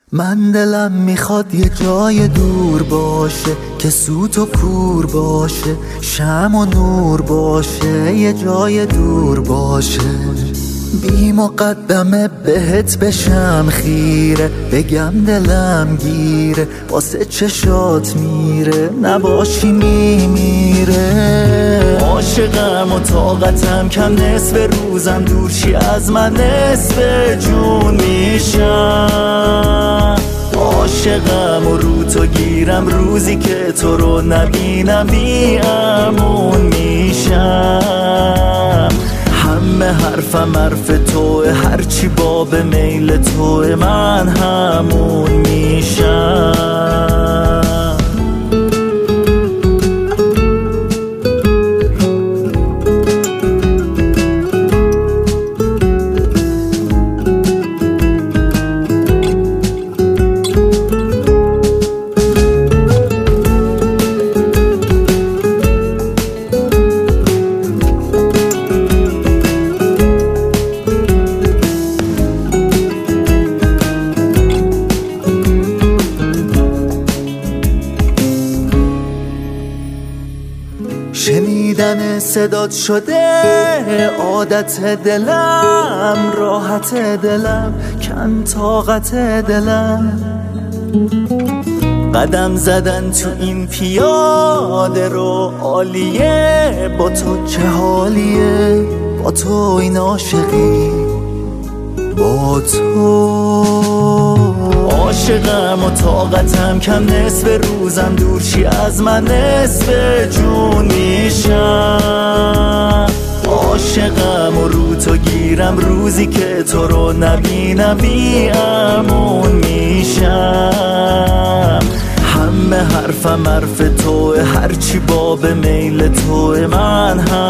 من دلم میخواد یه جای دور باشه که سوت و کور باشه، شمع و نور باشه، یه جای دور باشه. بی مقدمه بهت بشم خیره، بگم دلم گیره، واسه چشات میره، نباشی میمیره. عاشقم و طاقتم کم، نصف روزم دور شی از من، نصف جون میشم. عاشقم و رو تو گیرم، روزی که تو رو نبینم بی امون میشم. همه حرفم حرف توه، هرچی باب میل توه من همون میشم. شنیدن صدات شده عادت دلم، راحت دلم کن طاقت دلم. قدم زدن تو این پیاده رو عالیه، با تو چه حالیه، با تو این عاشقی، با تو. عاشقم و طاقتم کم، نصف روزم دور شی از من، نصف جون میشم. عاشقم و رو تو گیرم، روزی که تو رو نبینم بی امون میشم. همه حرفم حرف توه، هرچی باب میل توه من هم